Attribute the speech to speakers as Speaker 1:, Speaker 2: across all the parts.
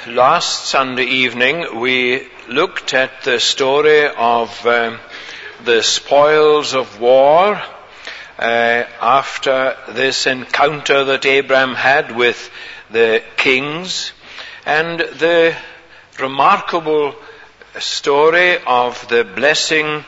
Speaker 1: Last Sunday evening we looked at the story of the spoils of war after this encounter that Abraham had with the kings, and the remarkable story of the blessing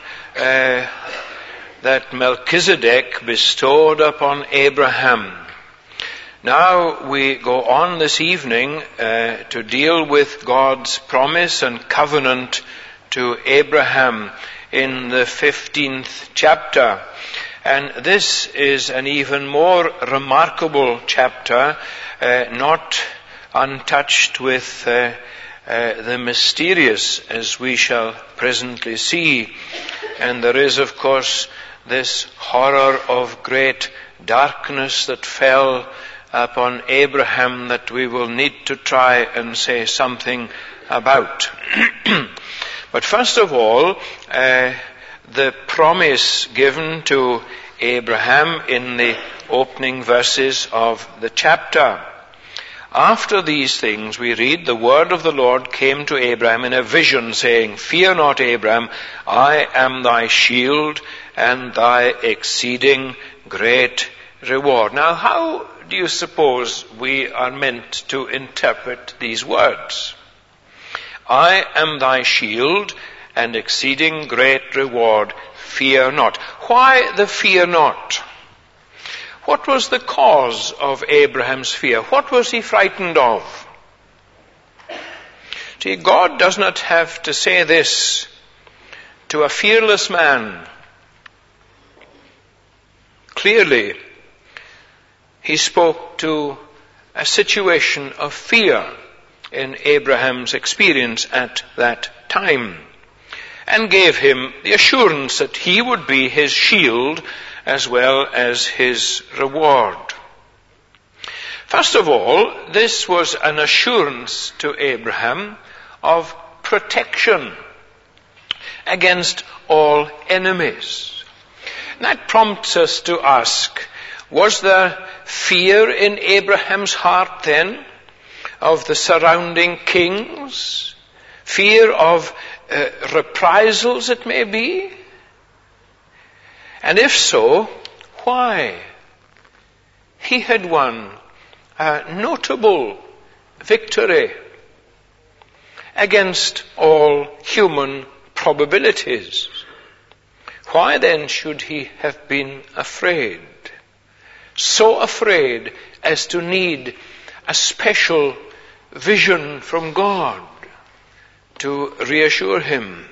Speaker 1: that Melchizedek bestowed upon Abraham. Now we go on this evening to deal with God's promise and covenant to Abraham in the 15th chapter. And this is an even more remarkable chapter, not untouched with the mysterious, as we shall presently see. And there is, of course, this horror of great darkness that fell upon Abraham that we will need to try and say something about. But first of all, the promise given to Abraham in the opening verses of the chapter. After these things, we read, the word of the Lord came to Abraham in a vision, saying, "Fear not, Abraham, I am thy shield and thy exceeding great reward." Now, how do you suppose we are meant to interpret these words? I am thy shield and exceeding great reward. Fear not. Why the fear not? What was the cause of Abraham's fear? What was he frightened of? See, God does not have to say this to a fearless man. Clearly, he spoke to a situation of fear in Abraham's experience at that time, and gave him the assurance that he would be his shield as well as his reward. First of all, this was an assurance to Abraham of protection against all enemies. And that prompts us to ask, was there fear in Abraham's heart then of the surrounding kings? Fear of reprisals, it may be? And if so, why? He had won a notable victory against all human probabilities. Why then should he have been afraid? So afraid as to need a special vision from God to reassure him.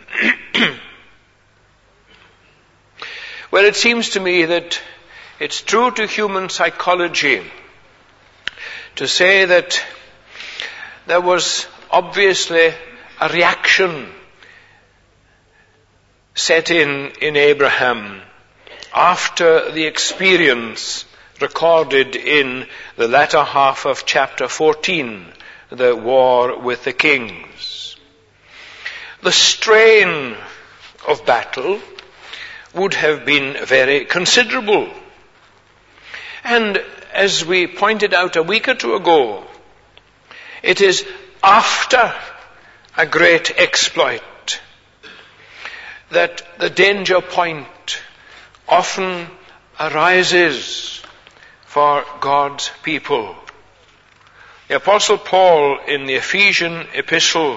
Speaker 1: Well, it seems to me that it's true to human psychology to say that there was obviously a reaction set in Abraham after the experience recorded in the latter half of chapter 14, the war with the kings. The strain of battle would have been very considerable. And as we pointed out a week or two ago, it is after a great exploit that the danger point often arises for God's people. The Apostle Paul in the Ephesian epistle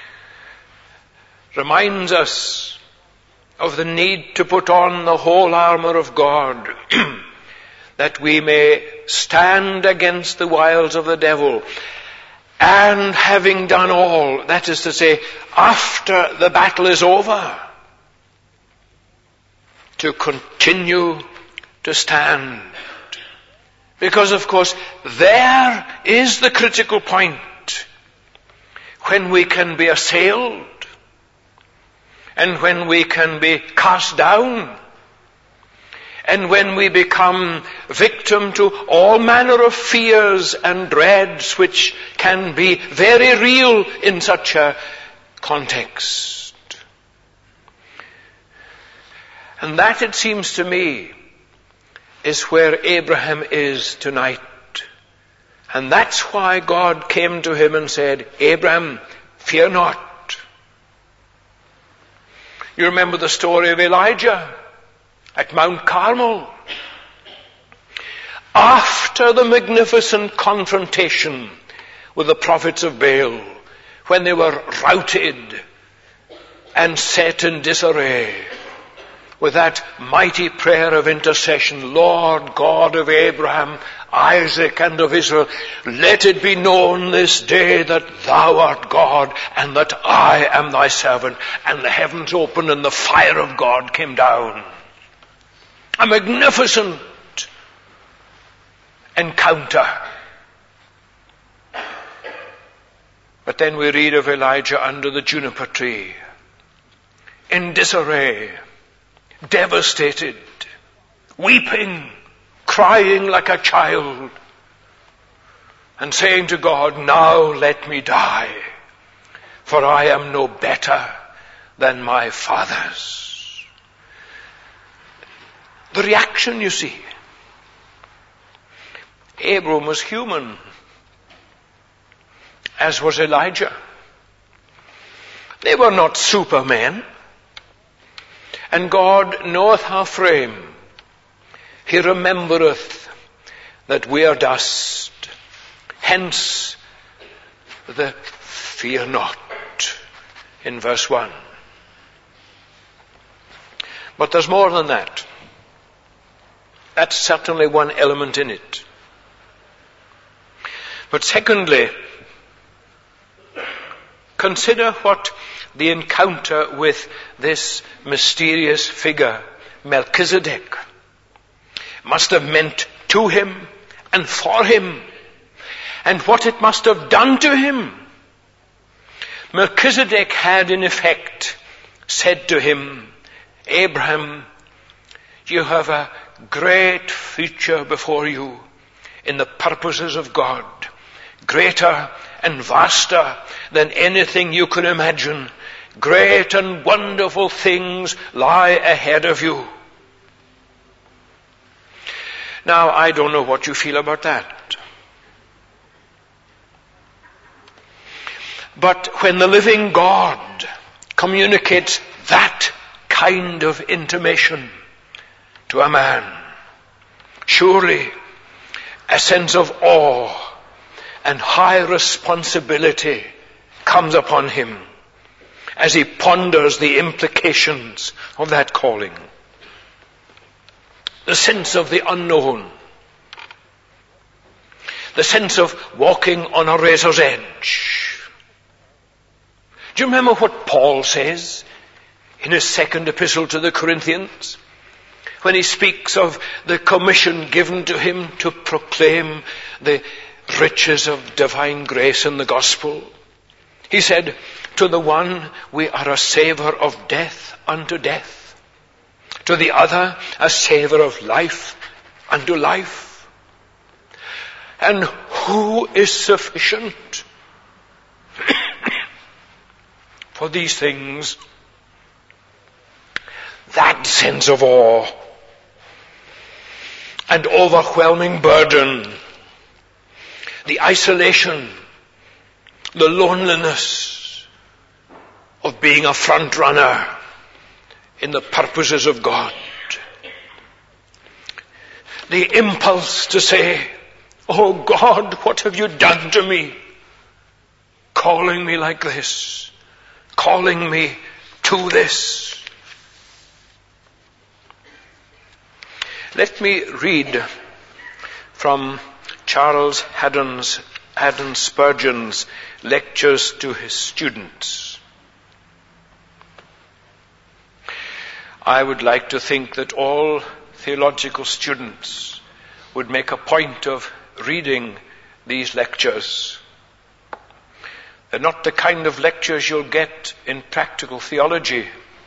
Speaker 1: reminds us of the need to put on the whole armor of God that we may stand against the wiles of the devil, and having done all, that is to say, after the battle is over, to continue to stand. Because, of course, there is the critical point when we can be assailed and when we can be cast down and when we become victim to all manner of fears and dreads which can be very real in such a context. And that, it seems to me, is where Abraham is tonight. And that's why God came to him and said, Abraham, fear not. You remember the story of Elijah at Mount Carmel. After the magnificent confrontation with the prophets of Baal, when they were routed and set in disarray, with that mighty prayer of intercession, Lord God of Abraham, Isaac, and of Israel, let it be known this day that thou art God and that I am thy servant. And the heavens opened and the fire of God came down. A magnificent encounter. But then we read of Elijah under the juniper tree, in disarray, devastated, weeping, crying like a child, and saying to God, now let me die, for I am no better than my fathers. The reaction, you see. Abram was human, as was Elijah. They were not supermen. And God knoweth our frame. He remembereth that we are dust. Hence the fear not in verse 1. But there's more than that. That's certainly one element in it. But secondly, consider what the encounter with this mysterious figure, Melchizedek, must have meant to him and for him, and what it must have done to him. Melchizedek had in effect said to him, Abraham, you have a great future before you in the purposes of God, greater and vaster than anything you could imagine. Great and wonderful things lie ahead of you. Now, I don't know what you feel about that. But when the living God communicates that kind of intimation to a man, surely a sense of awe and high responsibility comes upon him as he ponders the implications of that calling. The sense of the unknown. The sense of walking on a razor's edge. Do you remember what Paul says in his second epistle to the Corinthians, when he speaks of the commission given to him to proclaim the riches of divine grace in the gospel? He said, to the one we are a savour of death unto death, to the other a savour of life unto life. And who is sufficient for these things? That sense of awe and overwhelming burden, the isolation, the loneliness of being a front runner in the purposes of God. The impulse to say, oh God, what have you done to me? Calling me like this, calling me to this. Let me read from Charles Haddon Spurgeon's lectures to his students. I would like to think that all theological students would make a point of reading these lectures. They're not the kind of lectures you'll get in practical theology,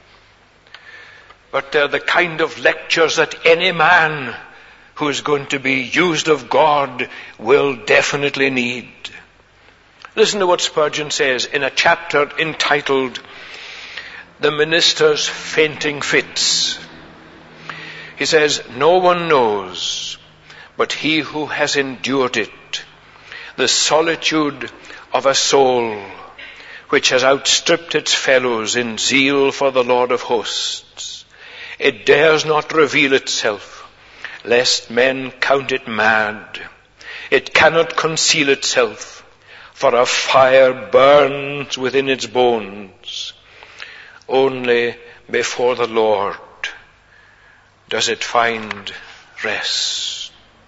Speaker 1: but they're the kind of lectures that any man who is going to be used of God will definitely need. Listen to what Spurgeon says in a chapter entitled The Minister's Fainting Fits. He says, no one knows but he who has endured it the solitude of a soul which has outstripped its fellows in zeal for the Lord of hosts. It dares not reveal itself, lest men count it mad. It cannot conceal itself, for a fire burns within its bones. Only before the Lord does it find rest.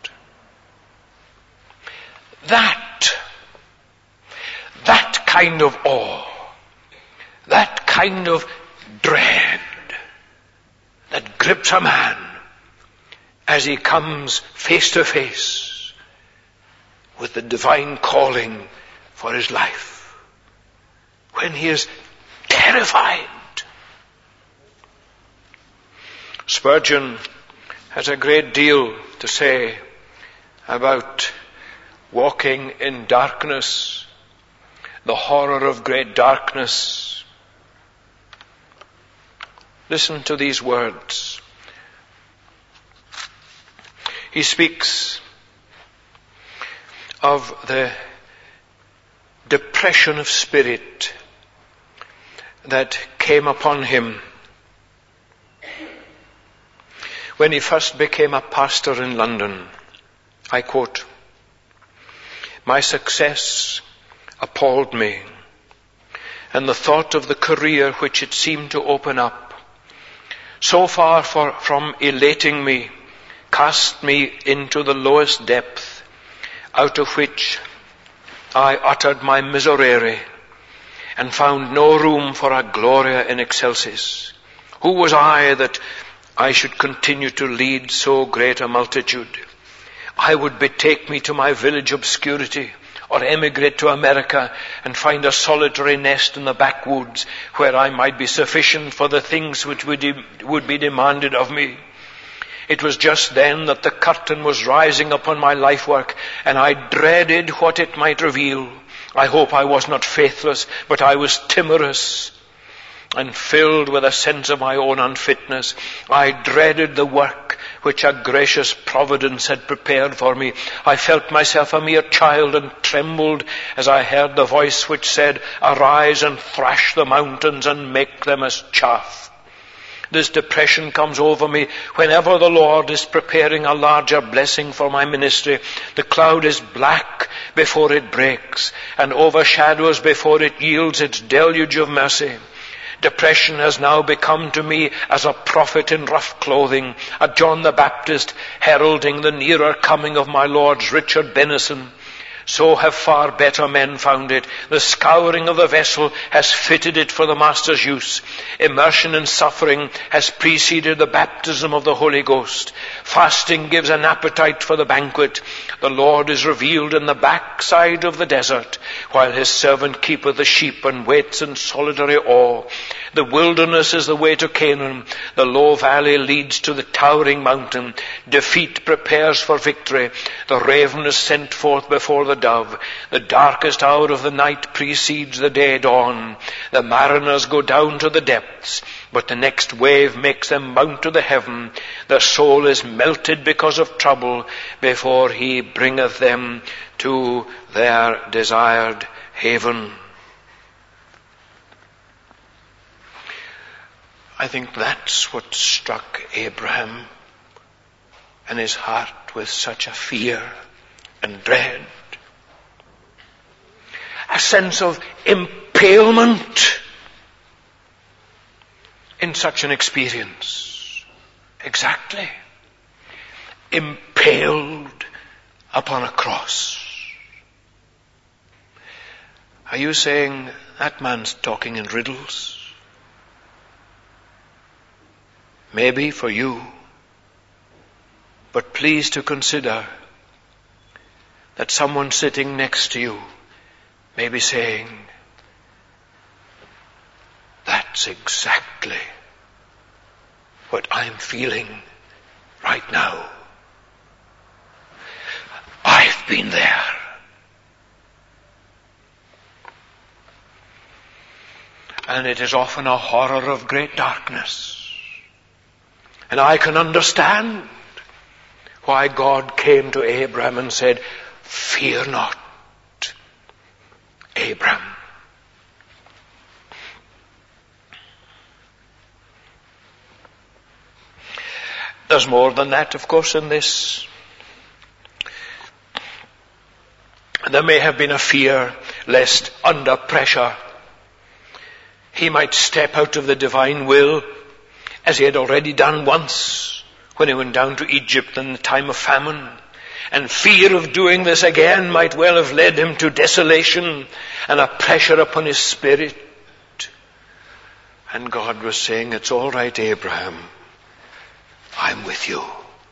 Speaker 1: That kind of awe, that kind of dread that grips a man as he comes face to face with the divine calling for his life, when he is terrified. Spurgeon has a great deal to say about walking in darkness, the horror of great darkness. Listen to these words. He speaks of the depression of spirit that came upon him when he first became a pastor in London. I quote, "My success appalled me, and the thought of the career which it seemed to open up, so far from elating me, cast me into the lowest depth, out of which I uttered my miserere, and found no room for a gloria in excelsis. Who was I that I should continue to lead so great a multitude? I would betake me to my village obscurity, or emigrate to America and find a solitary nest in the backwoods where I might be sufficient for the things which would be demanded of me. It was just then that the curtain was rising upon my life work, and I dreaded what it might reveal. I hope I was not faithless, but I was timorous and filled with a sense of my own unfitness. I dreaded the work which a gracious providence had prepared for me. I felt myself a mere child and trembled as I heard the voice which said, 'Arise and thrash the mountains and make them as chaff.' This depression comes over me whenever the Lord is preparing a larger blessing for my ministry. The cloud is black before it breaks, and overshadows before it yields its deluge of mercy. Depression has now become to me as a prophet in rough clothing, a John the Baptist heralding the nearer coming of my Lord's Richard Benison. So have far better men found it. The scouring of the vessel has fitted it for the Master's use. Immersion in suffering has preceded the baptism of the Holy Ghost. Fasting gives an appetite for the banquet. The Lord is revealed in the backside of the desert, while his servant keepeth the sheep and waits in solitary awe. The wilderness is the way to Canaan. The low valley leads to the towering mountain. Defeat prepares for victory. The raven is sent forth before the dove. The darkest hour of the night precedes the day dawn. The mariners go down to the depths, but the next wave makes them mount to the heaven. The soul is melted because of trouble before he bringeth them to their desired haven." I think that's what struck Abraham and his heart with such a fear and dread. A sense of impalement in such an experience. Exactly. Impaled upon a cross. Are you saying that man's talking in riddles? Maybe for you, but please to consider that someone sitting next to you may be saying, "That's exactly what I'm feeling right now. I've been there." And it is often a horror of great darkness. And I can understand why God came to Abraham and said, "Fear not, There's more than that, of course, in this. There may have been a fear lest under pressure he might step out of the divine will, as he had already done once when he went down to Egypt in the time of famine. And fear of doing this again might well have led him to desolation and a pressure upon his spirit. And God was saying, it's all right, Abraham. I'm with you.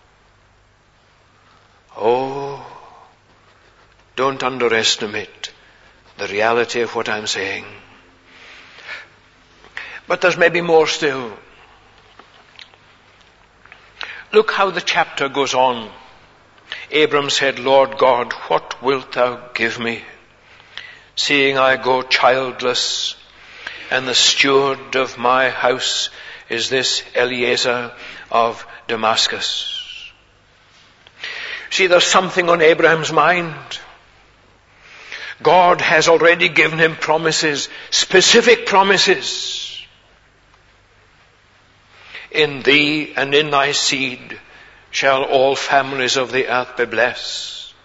Speaker 1: Oh, don't underestimate the reality of what I'm saying. But there's maybe more still. Look how the chapter goes on. Abram said, Lord God, what wilt thou give me, seeing I go childless, and the steward of my house is this Eliezer of Damascus. See, there's something on Abraham's mind. God has already given him promises, specific promises. In thee and in thy seed shall all families of the earth be blessed.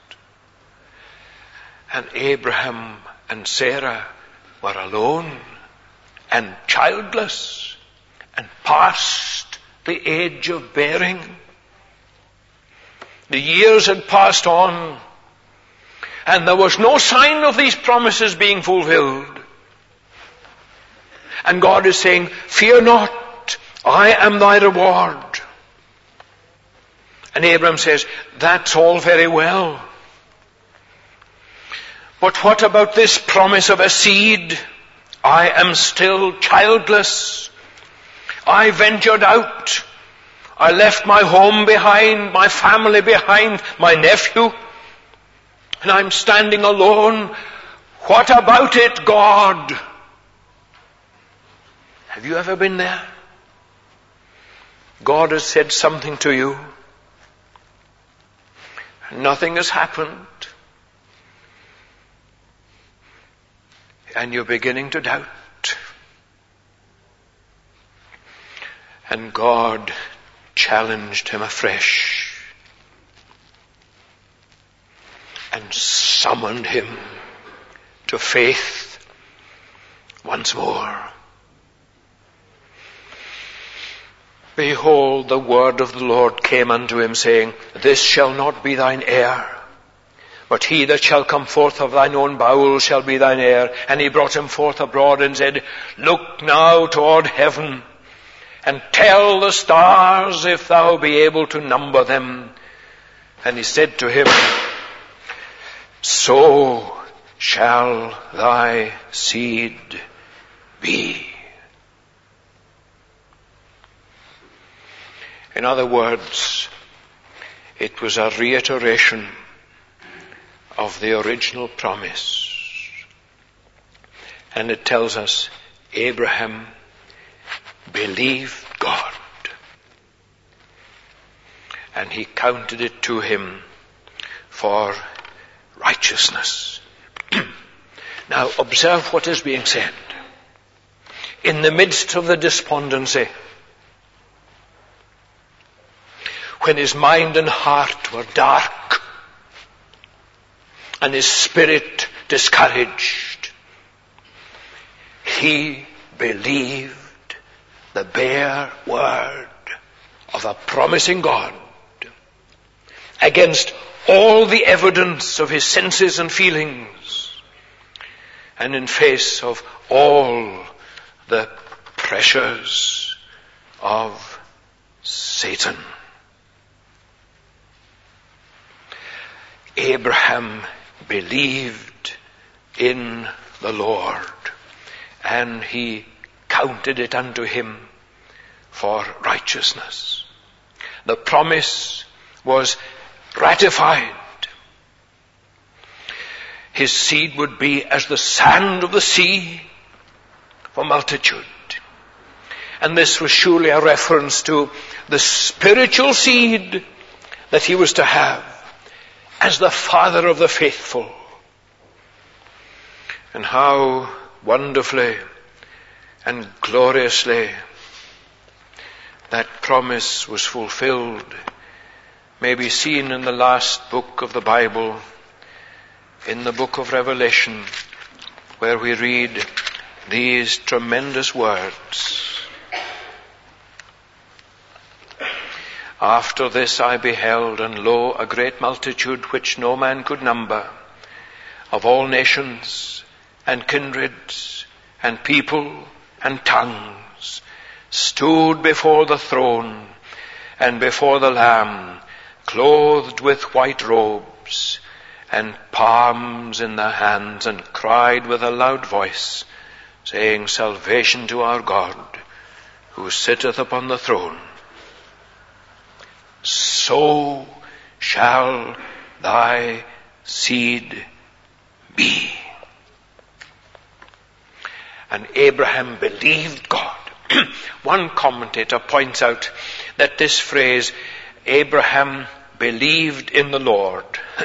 Speaker 1: And Abraham and Sarah were alone and childless and past the age of bearing. The years had passed on, and there was no sign of these promises being fulfilled. And God is saying, fear not, I am thy reward. And Abraham says, that's all very well. But what about this promise of a seed? I am still childless. I ventured out. I left my home behind, my family behind, my nephew. And I'm standing alone. What about it, God? Have you ever been there? God has said something to you. Nothing has happened. And you're beginning to doubt. And God challenged him afresh and summoned him to faith once more. Behold, the word of the Lord came unto him, saying, this shall not be thine heir, but he that shall come forth of thine own bowels shall be thine heir. And he brought him forth abroad and said, look now toward heaven, and tell the stars if thou be able to number them. And he said to him, so shall thy seed be. In other words, it was a reiteration of the original promise. And it tells us, Abraham believed God, and he counted it to him for righteousness. Now observe what is being said. In the midst of the despondency, when his mind and heart were dark and his spirit discouraged, he believed the bare word of a promising God against all the evidence of his senses and feelings, and in face of all the pressures of Satan. Abraham believed in the Lord, and he counted it unto him for righteousness. The promise was ratified. His seed would be as the sand of the sea for multitude. And this was surely a reference to the spiritual seed that he was to have as the father of the faithful. And how wonderfully and gloriously that promise was fulfilled may be seen in the last book of the Bible, in the book of Revelation, where we read these tremendous words. After this I beheld, and lo, a great multitude which no man could number, of all nations and kindreds and people and tongues, stood before the throne and before the Lamb, clothed with white robes and palms in their hands, and cried with a loud voice, saying, Salvation to our God, who sitteth upon the throne. So shall thy seed be. And Abraham believed God. One commentator points out that this phrase, Abraham believed in the Lord,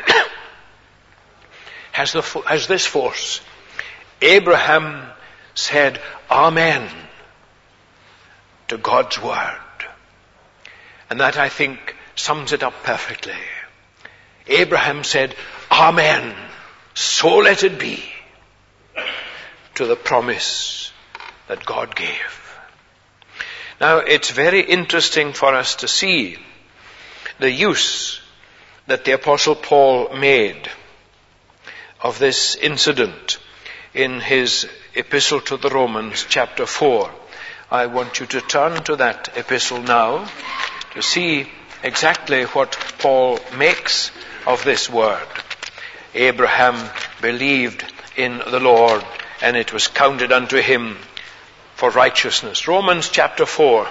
Speaker 1: has this force. Abraham said, Amen, to God's word. And that, I think, sums it up perfectly. Abraham said, Amen, so let it be, to the promise that God gave. Now, it's very interesting for us to see the use that the Apostle Paul made of this incident in his epistle to the Romans, chapter 4. I want you to turn to that epistle now to see exactly what Paul makes of this word. Abraham believed in the Lord, and it was counted unto him for righteousness. Romans chapter 4.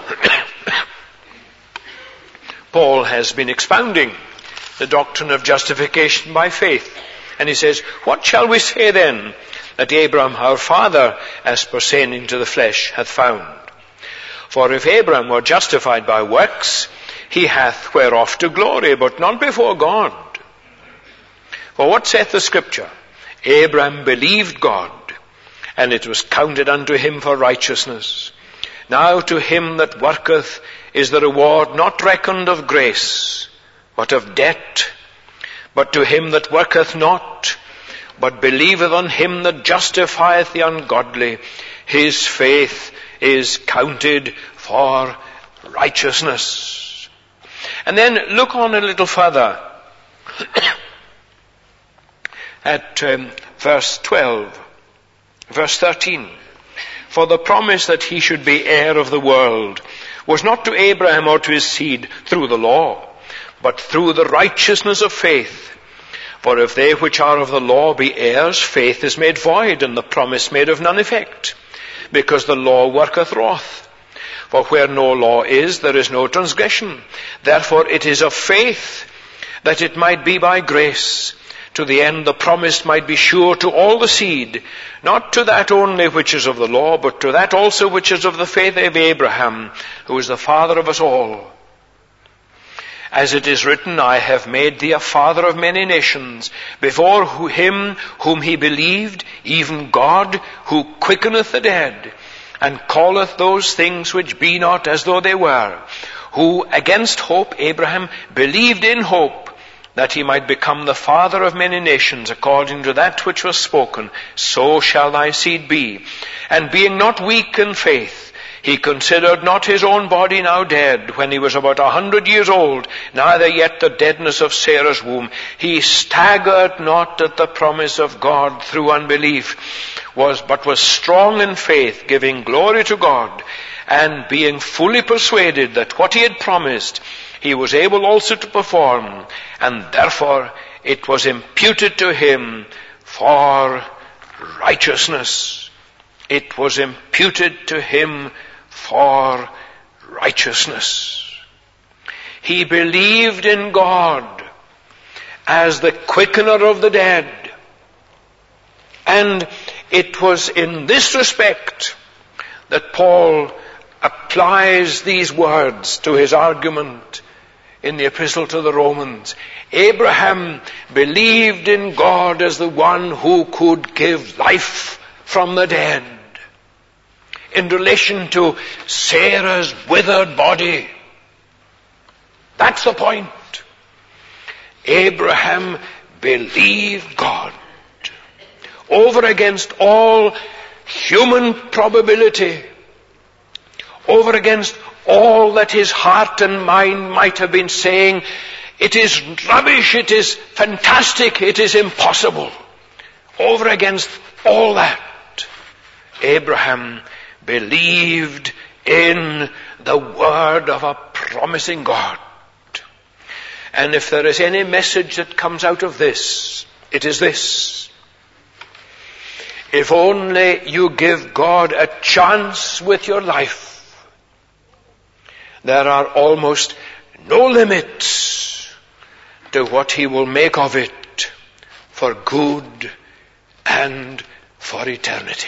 Speaker 1: Paul has been expounding the doctrine of justification by faith. And he says, What shall we say then that Abraham our father, as pertaining to the flesh, hath found? For if Abraham were justified by works, he hath whereof to glory, but not before God. For what saith the Scripture? Abraham believed God, and it was counted unto him for righteousness. Now to him that worketh is the reward not reckoned of grace, but of debt. But to him that worketh not, but believeth on him that justifieth the ungodly, his faith is counted for righteousness. And then look on a little further at verse 12, verse 13. For the promise that he should be heir of the world was not to Abraham or to his seed through the law, but through the righteousness of faith. For if they which are of the law be heirs, faith is made void, and the promise made of none effect, because the law worketh wrath. For where no law is, there is no transgression. Therefore it is of faith, that it might be by grace, to the end the promise might be sure to all the seed, not to that only which is of the law, but to that also which is of the faith of Abraham, who is the father of us all. As it is written, I have made thee a father of many nations, before him whom he believed, even God, who quickeneth the dead, and calleth those things which be not as though they were, who against hope Abraham believed in hope, that he might become the father of many nations, according to that which was spoken, so shall thy seed be. And being not weak in faith, he considered not his own body now dead, when he was about 100 years old, neither yet the deadness of Sarah's womb. He staggered not at the promise of God through unbelief, but was strong in faith, giving glory to God, and being fully persuaded that what he had promised, he was able also to perform, and therefore it was imputed to him for righteousness. It was imputed to him for righteousness. He believed in God as the quickener of the dead. And it was in this respect that Paul applies these words to his argument in the epistle to the Romans. Abraham believed in God as the one who could give life from the dead. in relation to Sarah's withered body. That's the point. Abraham believed God over against all human probability, over against all that his heart and mind might have been saying. It is rubbish, it is fantastic, it is impossible. Over against all that, Abraham believed in the word of a promising God. And if there is any message that comes out of this, it is this. If only you give God a chance with your life, there are almost no limits to what he will make of it for good and for eternity.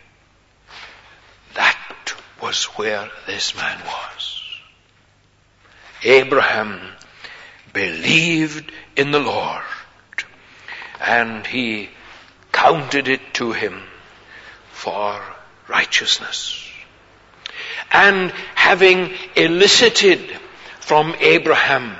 Speaker 1: That was where this man was. Abraham believed in the Lord, and he counted it to him for righteousness. And having elicited from Abraham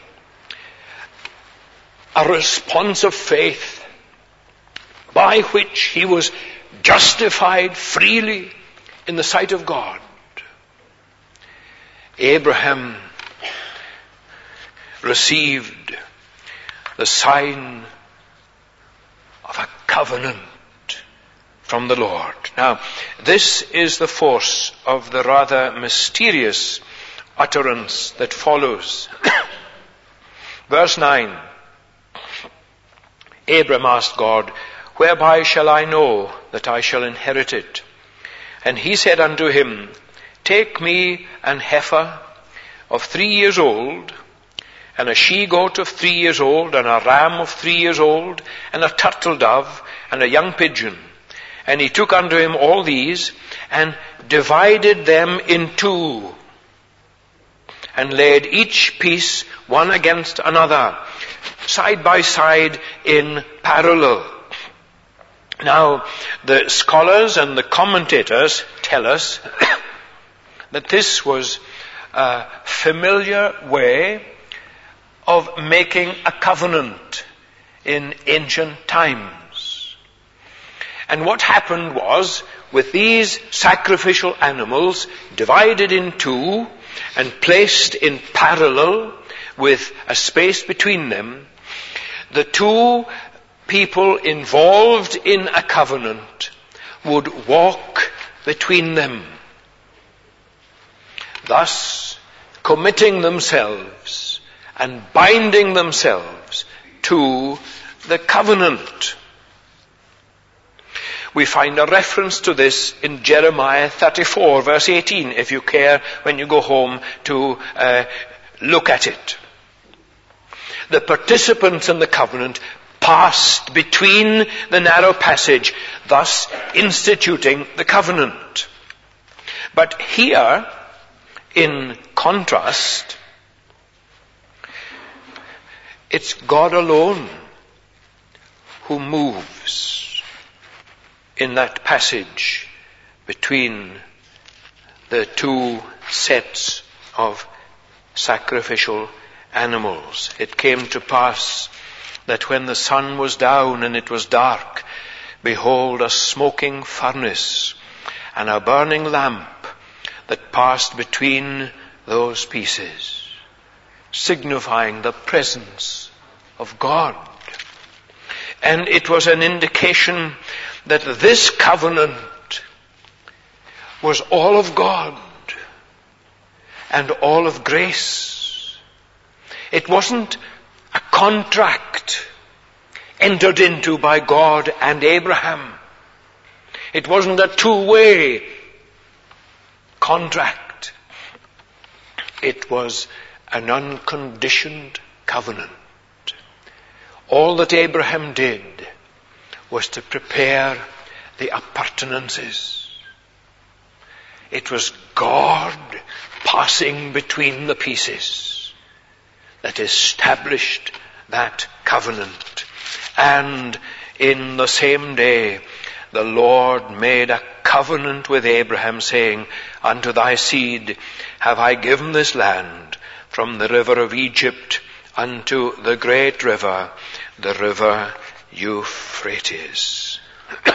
Speaker 1: a response of faith by which he was justified freely in the sight of God, Abraham received the sign of a covenant from the Lord. Now, this is the force of the rather mysterious utterance that follows. Verse 9. Abram asked God, "Whereby shall I know that I shall inherit it?" And he said unto him, "Take me an heifer of 3 years old, and a she-goat of 3 years old, and a ram of 3 years old, and a turtle dove, and a young pigeon." And he took unto him all these, and divided them in two, and laid each piece one against another, side by side in parallel. Now, the scholars and the commentators tell us that this was a familiar way of making a covenant in ancient times. And what happened was, with these sacrificial animals divided in two and placed in parallel with a space between them, the two people involved in a covenant would walk between them, thus committing themselves and binding themselves to the covenant. We find a reference to this in Jeremiah 34, verse 18, if you care when you go home to look at it. The participants in the covenant passed between the narrow passage, thus instituting the covenant. But here, in contrast, it's God alone who moves in that passage between the two sets of sacrificial animals. It came to pass that when the sun was down and it was dark, behold, a smoking furnace and a burning lamp that passed between those pieces, signifying the presence of God. And it was an indication that this covenant was all of God and all of grace. It wasn't a contract entered into by God and Abraham. It wasn't a two-way contract. It was an unconditioned covenant. All that Abraham did was to prepare the appurtenances. It was God passing between the pieces that established that covenant. And in the same day, the Lord made a covenant with Abraham, saying, unto thy seed have I given this land, from the river of Egypt unto the great river, the river Euphrates.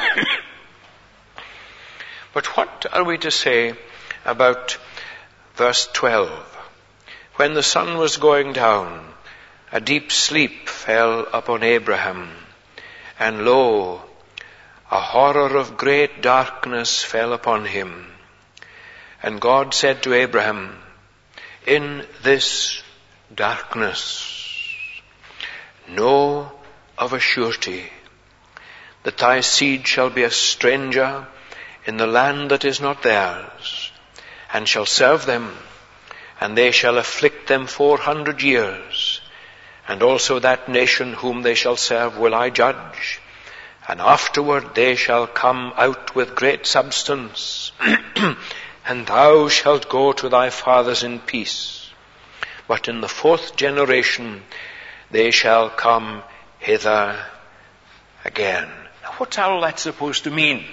Speaker 1: But what are we to say about verse 12? When the sun was going down, a deep sleep fell upon Abraham, and lo, a horror of great darkness fell upon him. And God said to Abraham, in this darkness, know of a surety that thy seed shall be a stranger in the land that is not theirs, and shall serve them, and they shall afflict them 400 years. And also that nation whom they shall serve will I judge, and afterward they shall come out with great substance, and thou shalt go to thy fathers in peace. But in the 4th generation they shall come hither again. Now what's all that supposed to mean?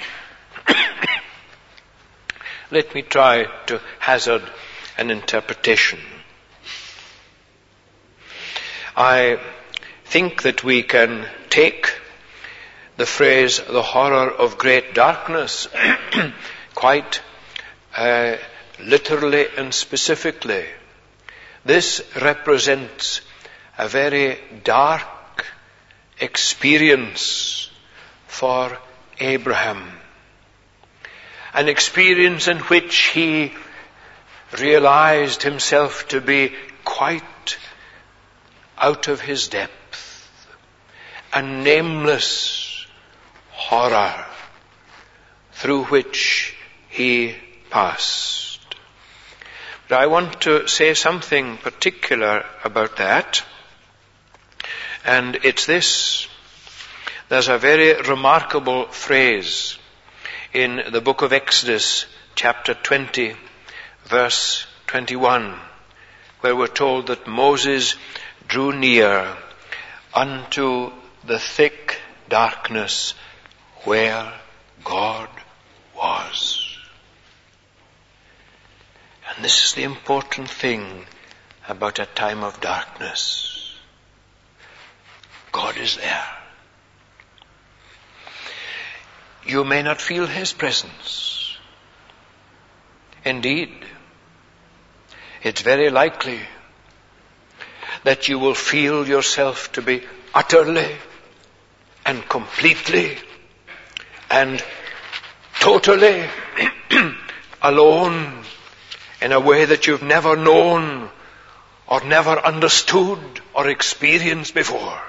Speaker 1: Let me try to hazard an interpretation. I think that we can take the phrase, the horror of great darkness, quite literally and specifically. This represents a very dark experience for Abraham. An experience in which he realized himself to be quite out of his depth. A nameless horror through which he passed. But I want to say something particular about that. And it's this. There's a very remarkable phrase in the book of Exodus, chapter 20, verse 21, where we're told that Moses drew near unto the thick darkness where God was. And this is the important thing about a time of darkness. God is there. You may not feel His presence. Indeed, it's very likely that you will feel yourself to be utterly and completely and totally alone in a way that you've never known or never understood or experienced before.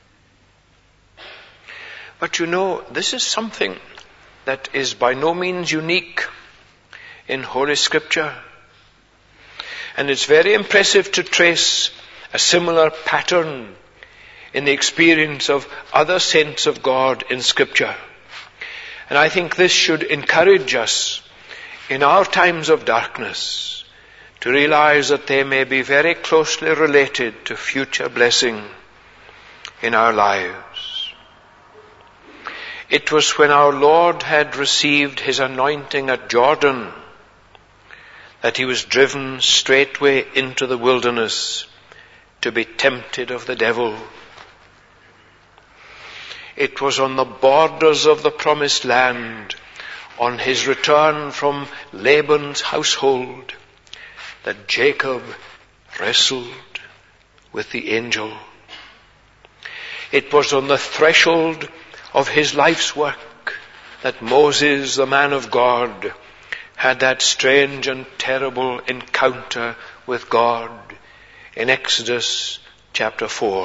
Speaker 1: But you know, this is something that is by no means unique in Holy Scripture. And it's very impressive to trace a similar pattern in the experience of other saints of God in Scripture. And I think this should encourage us in our times of darkness to realize that they may be very closely related to future blessing in our lives. It was when our Lord had received His anointing at Jordan that He was driven straightway into the wilderness to be tempted of the devil. It was on the borders of the promised land, on his return from Laban's household, that Jacob wrestled with the angel. It was on the threshold of his life's work that Moses, the man of God, had that strange and terrible encounter with God in Exodus chapter 4.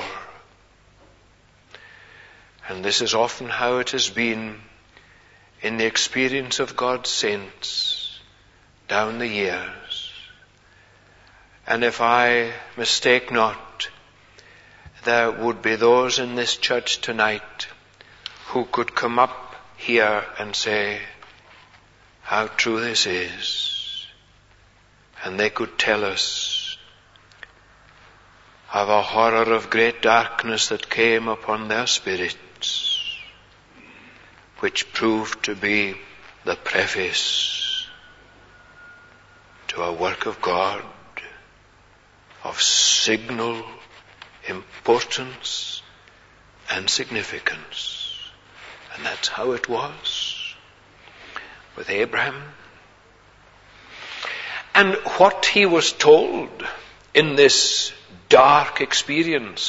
Speaker 1: And this is often how it has been in the experience of God's saints down the years. And if I mistake not, there would be those in this church tonight who could come up here and say how true this is. And they could tell us of a horror of great darkness that came upon their spirits. which proved to be the preface to a work of God of signal importance and significance. And that's how it was with Abraham. And what he was told in this dark experience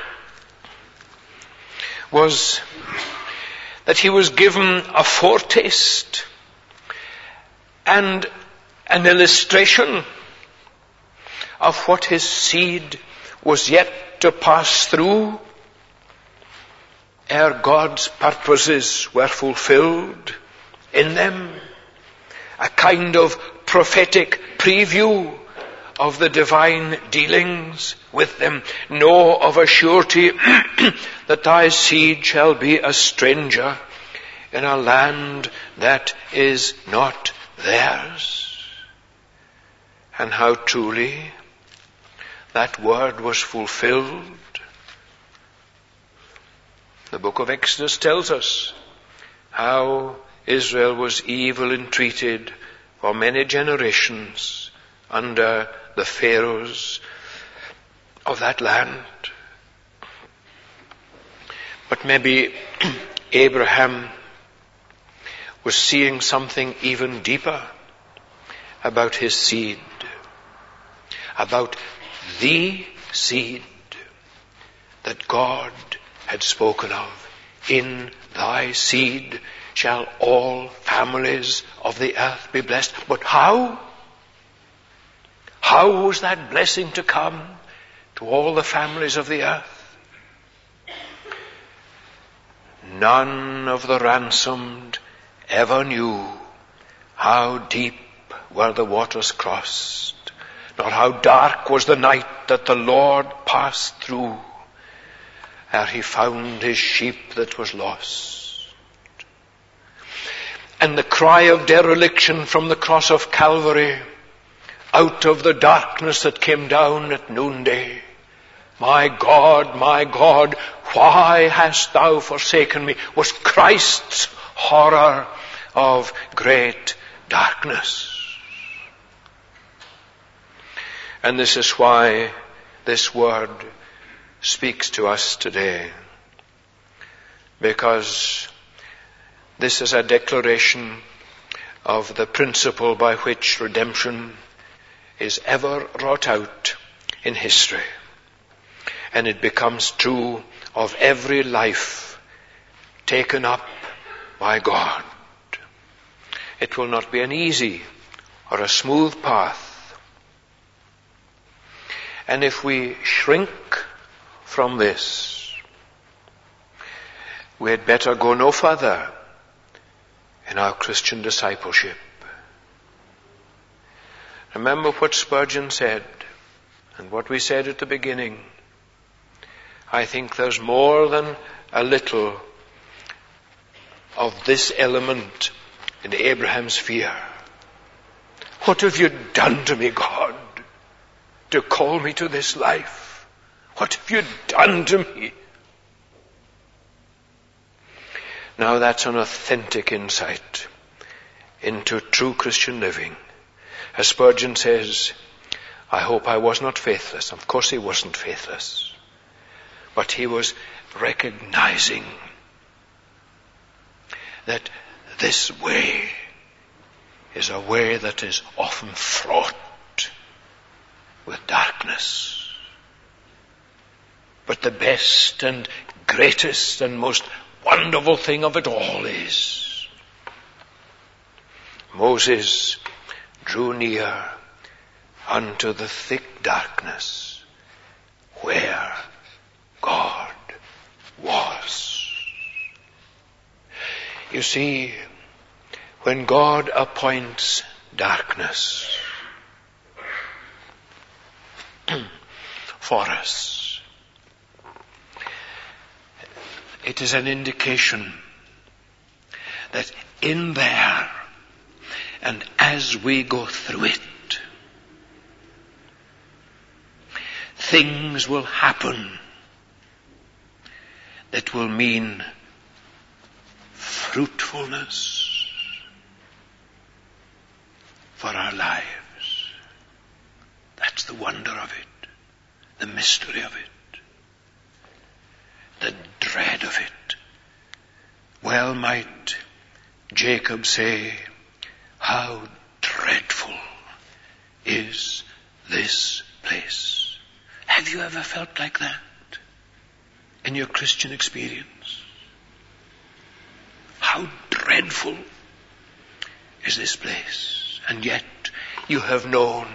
Speaker 1: was that he was given a foretaste and an illustration of what his seed was yet to pass through ere God's purposes were fulfilled in them. A kind of prophetic preview of the divine dealings with them. Know of a surety that thy seed shall be a stranger in a land that is not theirs. And how truly that word was fulfilled. The book of Exodus tells us how Israel was evil entreated for many generations under the pharaohs of that land. But maybe Abraham was seeing something even deeper about his seed, about the seed that God had spoken of. In thy seed shall all families of the earth be blessed. But how? How was that blessing to come to all the families of the earth? None of the ransomed ever knew how deep were the waters crossed, nor how dark was the night that the Lord passed through, ere he found his sheep that was lost. And the cry of dereliction from the cross of Calvary, out of the darkness that came down at noonday, my God, why hast thou forsaken me, was Christ's horror of great darkness. And this is why this word speaks to us today. Because this is a declaration of the principle by which redemption is ever wrought out in history. And it becomes true of every life taken up by God. It will not be an easy or a smooth path. And if we shrink from this, we had better go no further in our Christian discipleship. Remember what Spurgeon said and what we said at the beginning. I think there's more than a little of this element in Abraham's fear. What have you done to me, God, to call me to this life? What have you done to me? Now that's an authentic insight into true Christian living. As Spurgeon says, I hope I was not faithless. Of course he wasn't faithless. But he was recognizing that this way is a way that is often fraught with darkness. But the best and greatest and most wonderful thing of it all is Moses drew near unto the thick darkness where God was. You see, when God appoints darkness for us, it is an indication that in there, and as we go through it, things will happen that will mean
Speaker 2: fruitfulness for our lives. That's the wonder of it, the mystery of it, the dread of it. Well might Jacob say, how dreadful is this place. Have you ever felt like that in your Christian experience? How dreadful is this place? And yet you have known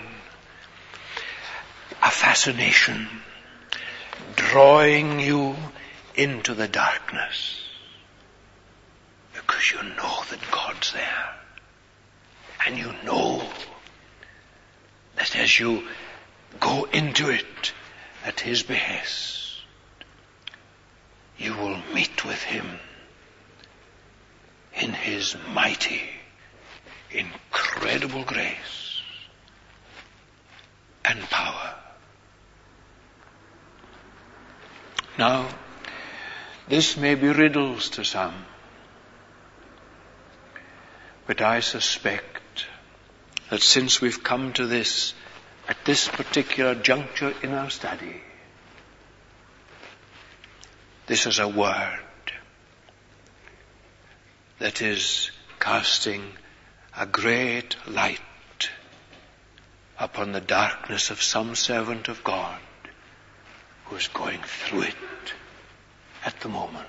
Speaker 2: a fascination drawing you into the darkness because you know that God's there. And you know that as you go into it at His behest, you will meet with Him in His mighty, incredible grace and power. Now, this may be riddles to some, but I suspect that since we've come to this, at this particular juncture in our study, this is a word that is casting a great light upon the darkness of some servant of God who is going through it at the moment.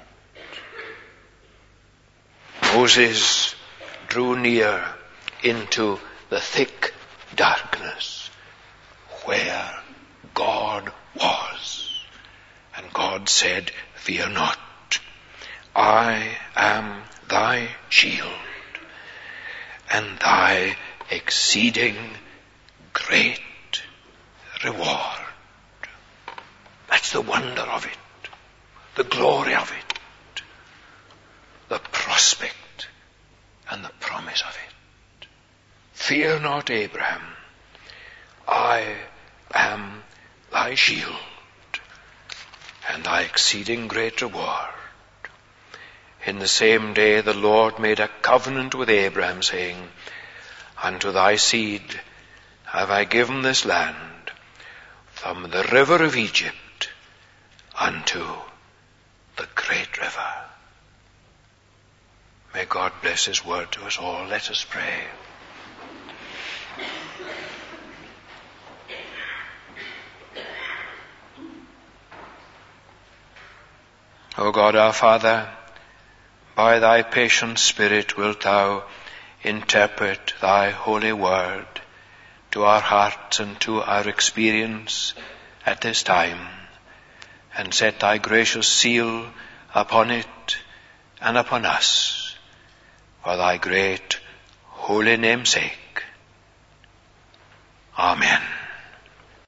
Speaker 2: Moses drew near into the thick darkness where God was. And God said, fear not, I am thy shield and thy exceeding great reward. That's the wonder of it, the glory of it, the prospect and the promise of it. Fear not, Abraham, I am thy shield and thy exceeding great reward. In the same day the Lord made a covenant with Abraham, saying, unto thy seed have I given this land, from the river of Egypt unto the great river. May God bless His word to us all. Let us pray. O God our Father, by thy patient Spirit wilt thou interpret thy holy word to our hearts and to our experience at this time, and set thy gracious seal upon it and upon us, for thy great holy name's sake. Amen.